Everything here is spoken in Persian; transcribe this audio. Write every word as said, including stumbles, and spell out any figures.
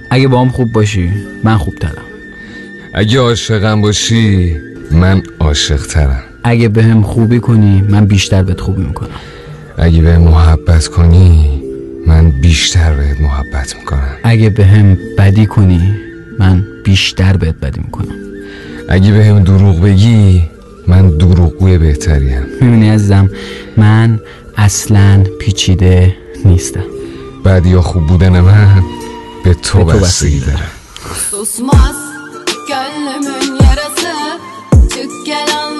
اگه با هم خوب باشی من خوب ترم. اگه عاشقم باشی من عاشق ترم. اگه به هم خوبی کنی من بیشتر بهت خوبی میکنم. اگه به محبت کنی من بیشتر بهت محبت میکنم. اگه به هم بدی کنی من بیشتر بهت بدی میکنم. اگه به هم دروغ بگی من دروغگوی بهتریم. میبینی عزیزم من اصلا پیچیده نیستم. بعد یا خوب بودن من به تو بستگی داره. Susmaz gönlümün yarası, çık gel anla.